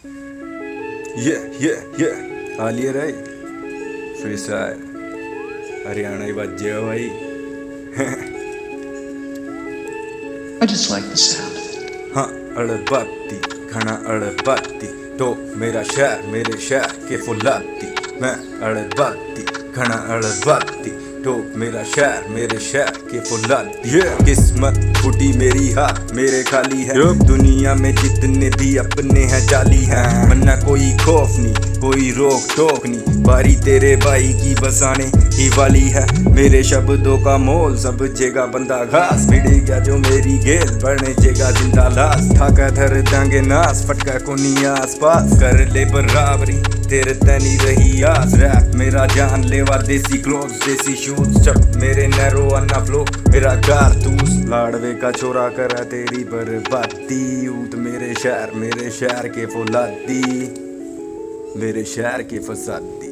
Alia Rai freestyle Haryana ही बज्जे हो भाई। I just like the sound. हाँ अड़बत्ती घना अड़बत्ती तो मेरा मेरे शहर के फुलाती। मैं अड़बत्ती घना अड़बत्ती तो मेरा मेरे शहर के फुलाती। किस्मत फूटी मेरी हाथ मेरे खाली है। दुनिया में जितने भी अपने हैं जाली हैं। मन्ना कोई खौफ नहीं कोई रोक टोक नहीं। बारी तेरे भाई की बसाने ही वाली है। मेरे शब्दों का मोल सब जेगा बंदा घास। मिली क्या जो मेरी गेल बने जेगा जिंदा लाश। ठाका धर दांगे नास फटका को नहीं आस पास। कर ले बराबरी तेरे तनी रही आस। रैप मेरा जान लेवा देसी क्लोथ देसी शूज। चप मेरे नैरो अन्ना फ्लो मेरा कारतूस। लाड़वे का छोरा करा तेरी बर्बादी। ऊत मेरे शहर के फुलादी मेरे शहर के फसादी।